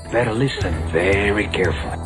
Better listen very carefully.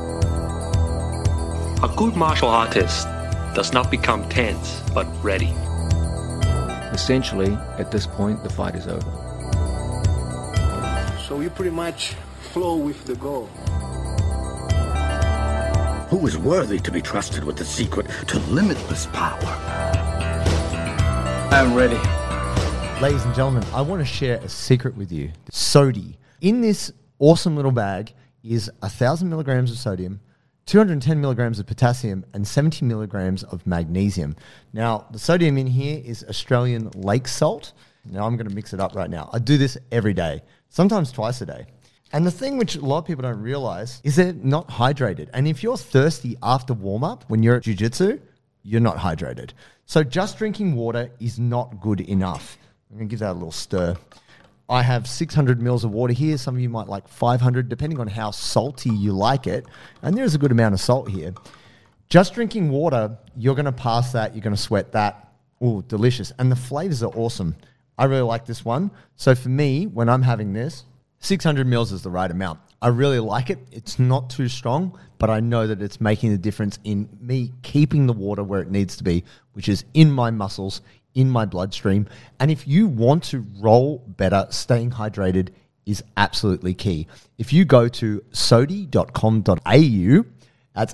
A good martial artist does not become tense, but ready. Essentially, at this point, the fight is over. So you pretty much flow with the goal. Who is worthy to be trusted with the secret to limitless power? I'm ready. Ladies and gentlemen, I want to share a secret with you. Sodi. In this awesome little bag is 1,000 milligrams of sodium, 210 milligrams of potassium, and 70 milligrams of magnesium. Now, the sodium in here is Australian lake salt. Now, I'm going to mix it up right now. I do this every day, sometimes twice a day. And the thing which a lot of people don't realize is they're not hydrated. And if you're thirsty after warm-up when you're at jiu-jitsu, you're not hydrated. So just drinking water is not good enough. I'm going to give that a little stir. I have 600 mils of water here. Some of you might like 500, depending on how salty you like it. And there's a good amount of salt here. Just drinking water, you're going to pass that. You're going to sweat that. Ooh, delicious. And the flavors are awesome. I really like this one. So for me, when I'm having this, 600 mils is the right amount. I really like it. It's not too strong, but I know that it's making the difference in me keeping the water where it needs to be, which is in my muscles, in my bloodstream. And if you want to roll better, staying hydrated is absolutely key. If you go to sodi.com.au, that's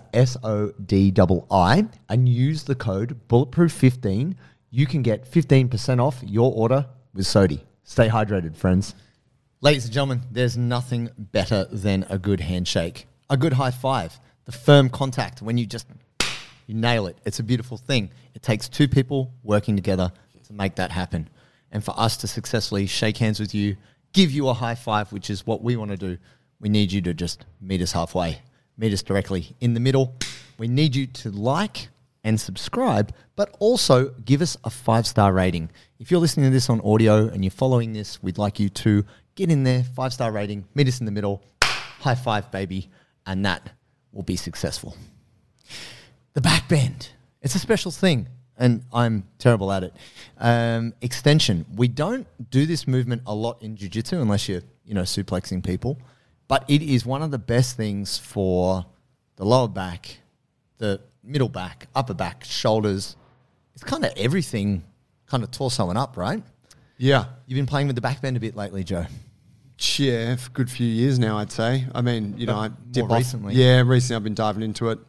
SODII, and use the code Bulletproof15, you can get 15% off your order with Sodi. Stay hydrated, friends. Ladies and gentlemen, there's nothing better than a good handshake, a good high five, the firm contact when you nail it. It's a beautiful thing. It takes two people working together to make that happen. And for us to successfully shake hands with you, give you a high five, which is what we want to do, we need you to just meet us halfway, meet us directly in the middle. We need you to like and subscribe, but also give us a 5-star rating. If you're listening to this on audio and you're following this, we'd like you to get in there, 5-star rating, meet us in the middle, high five, baby, and that will be successful. The back bend. It's a special thing, and I'm terrible at it. Extension. We don't do this movement a lot in jiu-jitsu unless you're, suplexing people, but it is one of the best things for the lower back, the middle back, upper back, shoulders. It's kind of everything, kind of torso and up, right? Yeah. You've been playing with the back bend a bit lately, Joe. Yeah, for a good few years now, I'd say. I mean, I dip off. Recently. Yeah, recently I've been diving into it.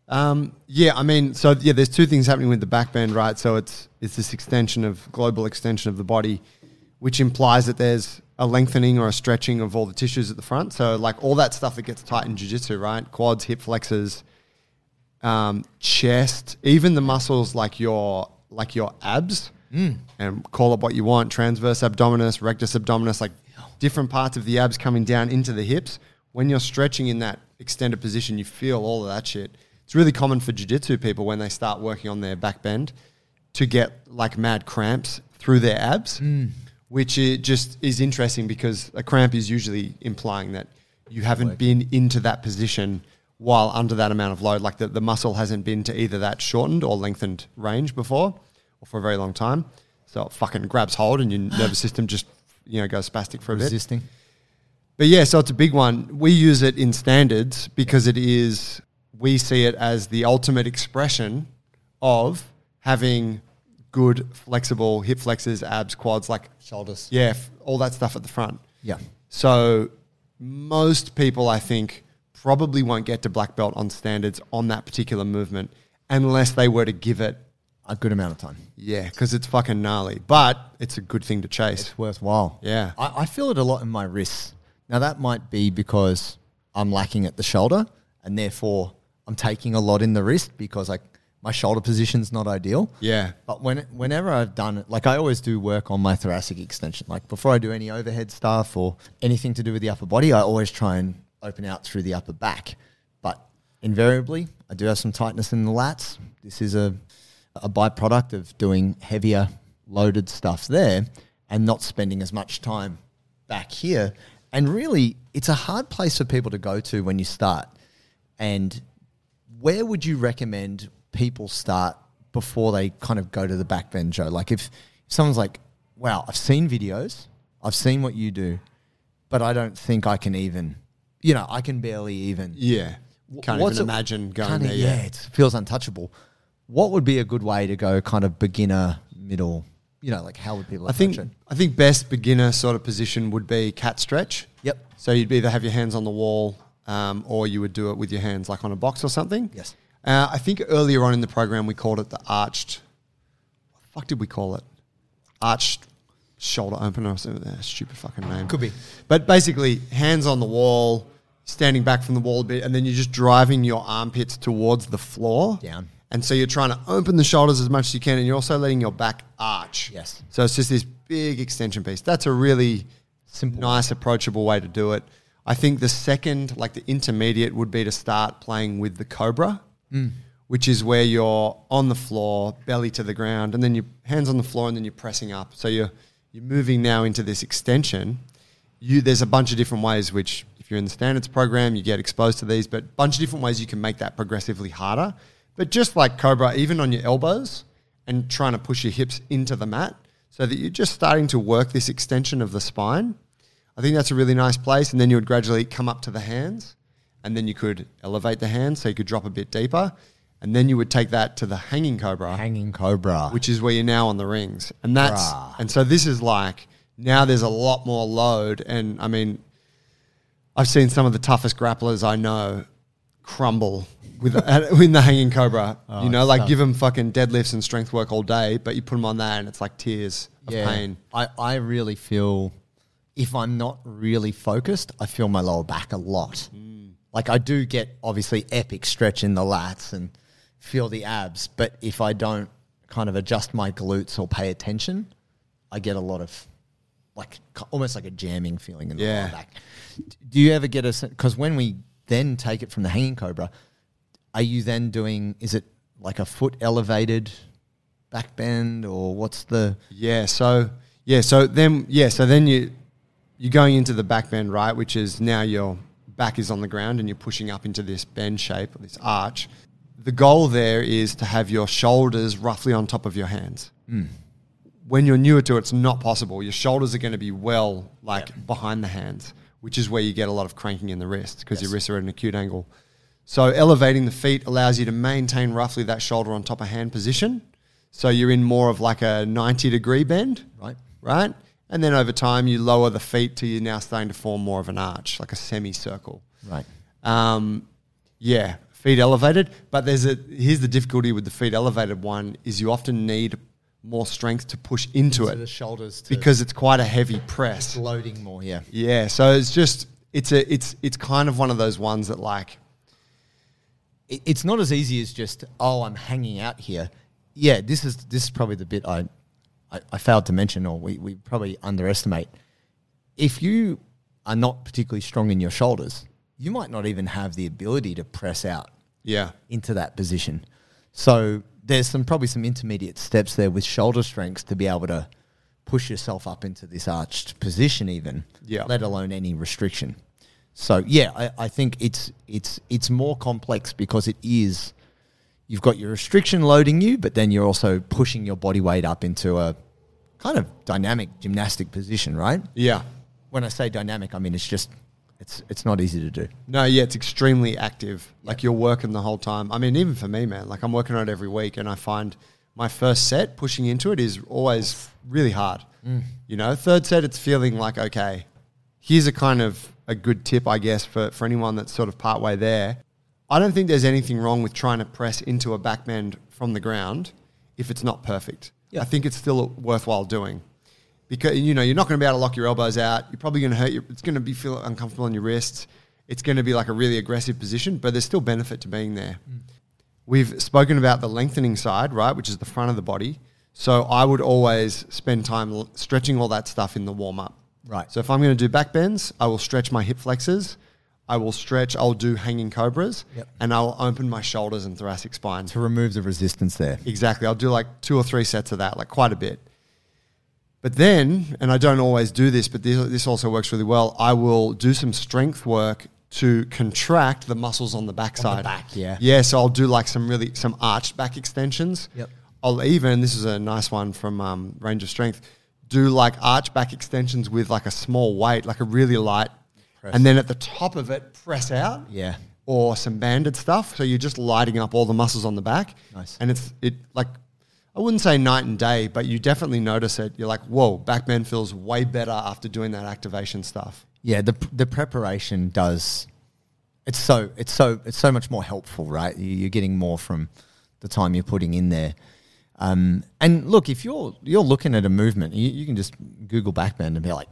There's two things happening with the back bend, right? So it's this global extension of the body, which implies that there's a lengthening or a stretching of all the tissues at the front. So like all that stuff that gets tight in jiu-jitsu, right? Quads, hip flexors, chest, even the muscles like your abs, and call it what you want, transverse abdominis, rectus abdominis, like different parts of the abs coming down into the hips. When you're stretching in that extended position, you feel all of that shit. It's really common for jiu-jitsu people when they start working on their back bend to get like mad cramps through their abs, which it just is interesting because a cramp is usually implying that you haven't been into that position while under that amount of load, like the muscle hasn't been to either that shortened or lengthened range before or for a very long time. So it fucking grabs hold and your nervous system just, goes spastic for a bit. Resisting. But yeah, so it's a big one. We use it in standards because we see it as the ultimate expression of having good, flexible hip flexors, abs, quads, like shoulders. Yeah, all that stuff at the front. Yeah. So most people, I think, probably won't get to black belt on standards on that particular movement unless they were to give it a good amount of time. Yeah, because it's fucking gnarly. But it's a good thing to chase. It's worthwhile. Yeah. I feel it a lot in my wrists. Now, that might be because I'm lacking at the shoulder and therefore I'm taking a lot in the wrist because my shoulder position's not ideal. Yeah. But whenever I've done it, I always do work on my thoracic extension. Like before I do any overhead stuff or anything to do with the upper body, I always try and open out through the upper back. But invariably, I do have some tightness in the lats. This is a byproduct of doing heavier loaded stuff there and not spending as much time back here. And really, it's a hard place for people to go to when you start. And where would you recommend people start before they kind of go to the back bend, Joe? Like if someone's like, wow, I've seen videos, I've seen what you do, but I don't think I can even I can barely even. Yeah. Can't What's even it- imagine going kinda, there. Yeah, it feels untouchable. What would be a good way to go kind of beginner, middle, like how would people I think approach it? I think best beginner sort of position would be cat stretch. Yep. So you'd either have your hands on the wall, or you would do it with your hands like on a box or something. Yes. I think earlier on in the program we called it the arched. What the fuck did we call it? Arched shoulder opener or something. Stupid fucking name. Could be. But basically, hands on the wall, standing back from the wall a bit, and then you're just driving your armpits towards the floor. Down. And so you're trying to open the shoulders as much as you can, and you're also letting your back arch. Yes. So it's just this big extension piece. That's a really Simple. nice, approachable way to do it. I think the second, like the intermediate, would be to start playing with the cobra, which is where you're on the floor, belly to the ground, and then your hands on the floor, and then you're pressing up. So you're moving now into this extension. There's a bunch of different ways, which if you're in the standards program, you get exposed to these, but a bunch of different ways you can make that progressively harder. But just like cobra, even on your elbows and trying to push your hips into the mat so that you're just starting to work this extension of the spine. I think that's a really nice place. And then you would gradually come up to the hands, and then you could elevate the hands so you could drop a bit deeper. And then you would take that to the hanging cobra, Hanging cobra. which is where you're now on the rings. And that's, Bruh. and so this is like, now there's a lot more load. And I mean, I've seen some of the toughest grapplers I know crumble with in the hanging cobra. Oh, you know, it's like tough. give them fucking deadlifts and strength work all day, but you put them on that and it's like tears of pain. I really feel, if I'm not really focused, I feel my lower back a lot. Like I do get obviously epic stretch in the lats and feel the abs, but if I don't kind of adjust my glutes or pay attention, I get a lot of like almost like a jamming feeling in the Yeah. lower back. Do you ever get a, because when we then take it from the hanging cobra, are you then doing, is it like a foot elevated back bend, or what's the... So then you're going into the back bend, right? Which is now your back is on the ground and you're pushing up into this bend shape, or this arch. The goal there is to have your shoulders roughly on top of your hands. When you're newer to it, it's not possible. Your shoulders are going to be behind the hands, which is where you get a lot of cranking in the wrist because your wrists are at an acute angle. So elevating the feet allows you to maintain roughly that shoulder on top of hand position. So you're in more of like a 90-degree bend. Right? And then over time, you lower the feet till you're now starting to form more of an arch, like a semicircle. Right. Feet elevated. But here's the difficulty with the feet elevated one is you often need more strength to push into it the shoulders to because it's quite a heavy press. loading more, yeah. Yeah, so it's just it's kind of one of those ones that like It's not as easy as just, I'm hanging out here. Yeah, this is probably the bit I failed to mention, or we probably underestimate. If you are not particularly strong in your shoulders, you might not even have the ability to press out into that position. So there's probably some intermediate steps there with shoulder strengths to be able to push yourself up into this arched position even, let alone any restriction. So I think it's more complex because it is, you've got your restriction loading you, but then you're also pushing your body weight up into a kind of dynamic gymnastic position, right? Yeah. When I say dynamic, I mean it's not easy to do. No, it's extremely active. Like you're working the whole time. I mean, even for me, man, like I'm working on it every week and I find my first set pushing into it is always really hard. You know, third set, it's feeling like, okay, here's a good tip, I guess, for anyone that's sort of partway there. I don't think there's anything wrong with trying to press into a back bend from the ground if it's not perfect. I think it's still worthwhile doing. Because, you know, you're not going to be able to lock your elbows out. You're probably going to hurt it's going to feel uncomfortable in your wrists. It's going to be like a really aggressive position, but there's still benefit to being there. We've spoken about the lengthening side, right, which is the front of the body. So I would always spend time stretching all that stuff in the warm-up. Right. So if I'm going to do back bends, I will stretch my hip flexors. I'll do hanging cobras, and I'll open my shoulders and thoracic spine. To remove the resistance there. Exactly. I'll do like 2 or 3 sets of that, like quite a bit. But then, and I don't always do this, but this also works really well, I will do some strength work to contract the muscles on the backside. On the back, yeah. Yeah, so I'll do like some arched back extensions. Yep. I'll even, this is a nice one from Range of Strength, do like arch back extensions with like a small weight, like a really light And then at the top of it, press out. Yeah. Or some banded stuff. So you're just lighting up all the muscles on the back. Nice. And it like, I wouldn't say night and day, but you definitely notice it. You're like, whoa, back bend feels way better after doing that activation stuff. Yeah, the preparation does. It's so much more helpful, right? You're getting more from the time you're putting in there. And look, if you're looking at a movement, you can just Google backbend and be like,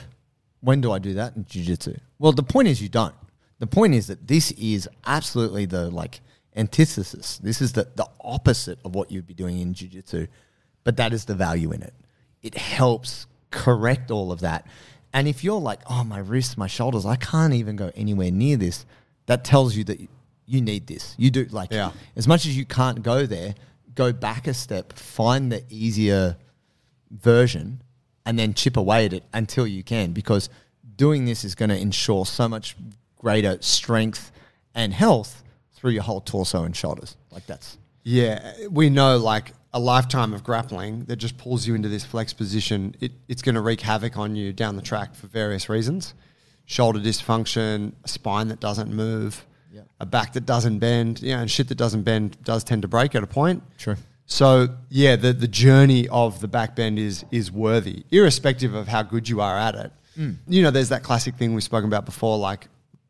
when do I do that in jiu-jitsu? Well, the point is you don't. The point is that this is absolutely the like antithesis. This is the opposite of what you'd be doing in jiu-jitsu, but that is the value in it. It helps correct all of that. And if you're like, oh, my wrists, my shoulders, I can't even go anywhere near this, that tells you that you need this. You do, like, as much as you can't go there, go back a step, find the easier version, and then chip away at it until you can, because doing this is going to ensure so much greater strength and health through your whole torso and shoulders. Like that's... Yeah, we know like a lifetime of grappling that just pulls you into this flex position, it's going to wreak havoc on you down the track for various reasons. Shoulder dysfunction, a spine that doesn't move, a back that doesn't bend, and shit that doesn't bend does tend to break at a point. True. So, yeah, the journey of the back bend is worthy, irrespective of how good you are at it. You know, there's that classic thing we've spoken about before, like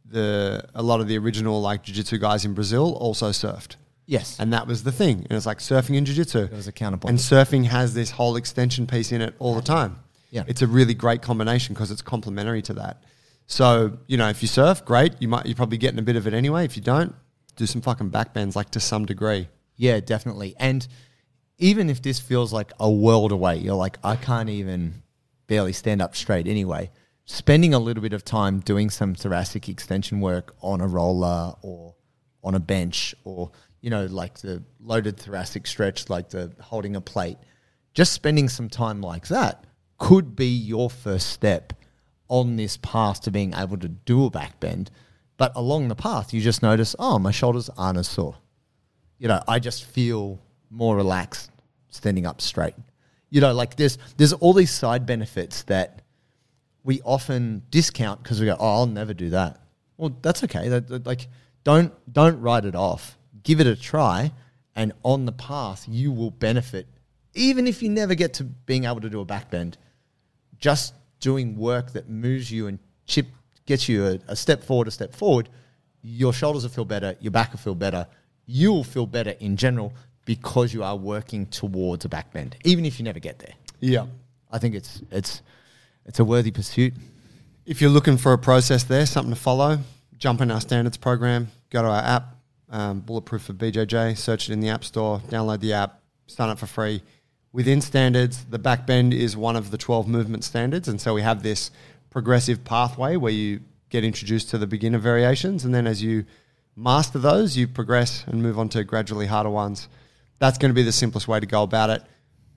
a lot of the original like jiu-jitsu guys in Brazil also surfed. Yes. And that was the thing. And it's like surfing and jiu-jitsu. It was a counterpoint. And surfing has this whole extension piece in it all the time. Yeah. It's a really great combination because it's complementary to that. So, you know, if you surf, great. You're probably getting a bit of it anyway. If you don't, do some fucking back bends like to some degree. Yeah, definitely. And even if this feels like a world away, you're like, I can't even barely stand up straight anyway. Spending a little bit of time doing some thoracic extension work on a roller or on a bench or, you know, like the loaded thoracic stretch, like the holding a plate, just spending some time like that could be your first step on this path to being able to do a back bend. But along the path, you just notice, oh, my shoulders aren't as sore. You know, I just feel more relaxed standing up straight. You know, like there's all these side benefits that we often discount because we go, oh, I'll never do that. Well, that's okay. Like, don't write it off. Give it a try, and on the path, you will benefit. Even if you never get to being able to do a back bend, just doing work that moves you and gets you a step forward, your shoulders will feel better, your back will feel better, you'll feel better in general because you are working towards a back bend, even if you never get there. Yeah. I think it's a worthy pursuit. If you're looking for a process there, something to follow, jump in our standards program, go to our app, Bulletproof for BJJ, search it in the App Store, download the app, sign up for free. Within standards, the back bend is one of the 12 movement standards, and so we have this progressive pathway where you get introduced to the beginner variations, and then as you master those, you progress and move on to gradually harder ones. That's going to be the simplest way to go about it.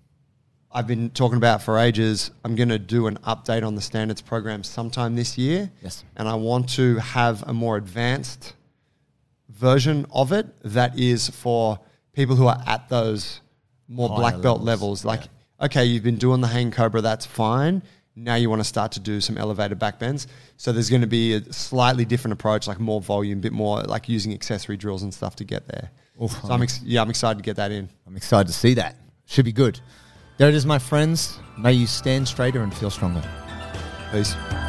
I've been talking about for ages. I'm going to do an update on the standards program sometime this year. Yes. And I want to have a more advanced version of it that is for people who are at those more higher black belt levels. Like, okay, you've been doing the hang cobra, that's fine. Now you want to start to do some elevated back bends. So there's going to be a slightly different approach, like more volume, a bit more like using accessory drills and stuff to get there. Oof, so I'm excited to get that in. I'm excited to see that. Should be good. There it is, my friends. May you stand straighter and feel stronger. Peace.